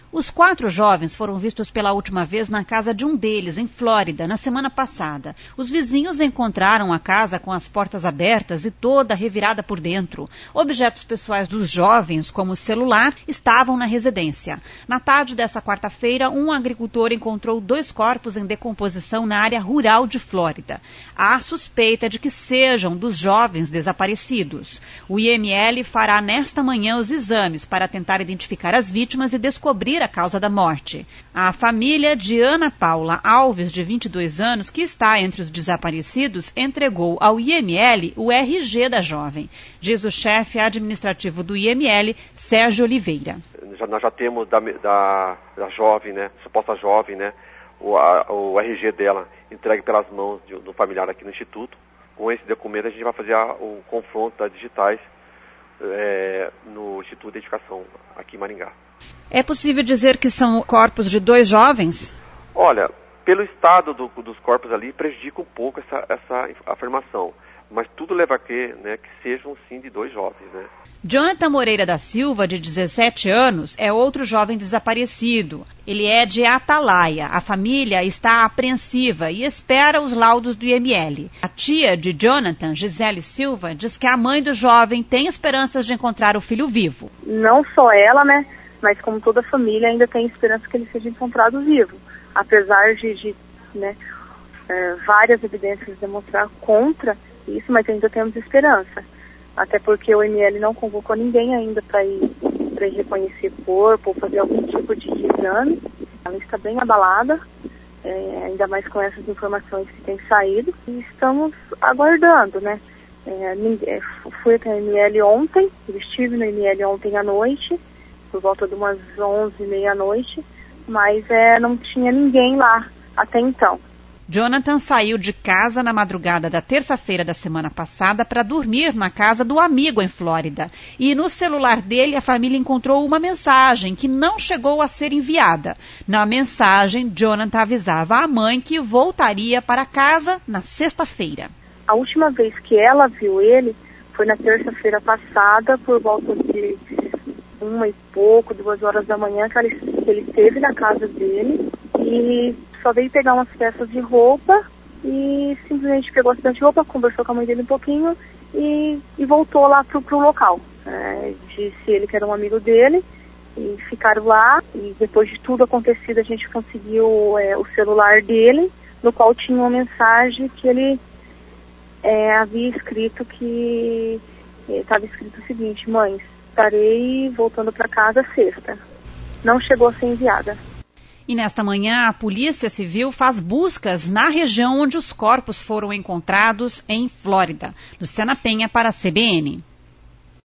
Os 4 jovens foram vistos pela última vez na casa de um deles, em Flórida, na semana passada. Os vizinhos encontraram a casa com as portas abertas e toda revirada por dentro. Objetos pessoais dos jovens, como o celular, estavam na residência. Na tarde dessa quarta-feira, um agricultor encontrou 2 corpos em decomposição na área rural de Flórida. Há suspeita de que sejam dos jovens desaparecidos. O IML fará nesta manhã os exames para tentar identificar as vítimas e descobrir a causa da morte. A família de Ana Paula Alves, de 22 anos, que está entre os desaparecidos, entregou ao IML o RG da jovem, diz o chefe administrativo do IML, Sérgio Oliveira. Nós já temos da jovem, né, suposta jovem, né, o RG dela entregue pelas mãos do familiar aqui no Instituto. Com esse documento a gente vai fazer o confronto das digitais no Instituto de Identificação aqui em Maringá. É possível dizer que são corpos de 2 jovens? Olha, pelo estado dos corpos ali, prejudica um pouco essa afirmação. Mas tudo leva a crer, né, que sejam sim de 2 jovens, né? Jonathan Moreira da Silva, de 17 anos, é outro jovem desaparecido. Ele é de Atalaia. A família está apreensiva e espera os laudos do IML. A tia de Jonathan, Gisele Silva, diz que a mãe do jovem tem esperanças de encontrar o filho vivo. Não só ela, né, mas como toda a família ainda tem esperança que ele seja encontrado vivo. Apesar de várias evidências demonstrar contra isso, mas ainda temos esperança. Até porque o IML não convocou ninguém ainda para ir reconhecer corpo ou fazer algum tipo de exame. Ela está bem abalada, ainda mais com essas informações que têm saído. E estamos aguardando, né? Fui até o IML ontem, estive no IML ontem à noite, por volta de umas 11h30 à noite, mas não tinha ninguém lá até então. Jonathan saiu de casa na madrugada da terça-feira da semana passada para dormir na casa do amigo em Flórida. E no celular dele a família encontrou uma mensagem que não chegou a ser enviada. Na mensagem, Jonathan avisava a mãe que voltaria para casa na sexta-feira. A última vez que ela viu ele foi na terça-feira passada, por volta de 2 horas da manhã, que ele esteve na casa dele e só veio pegar umas peças de roupa e simplesmente pegou bastante roupa, conversou com a mãe dele um pouquinho e voltou lá pro local. Disse ele que era um amigo dele e ficaram lá, e depois de tudo acontecido a gente conseguiu o celular dele, no qual tinha uma mensagem que ele havia escrito que estava escrito o seguinte: mãe, estarei voltando para casa sexta. Não chegou a ser enviada. E nesta manhã, a Polícia Civil faz buscas na região onde os corpos foram encontrados, em Flórida. Luciana Penha, para a CBN.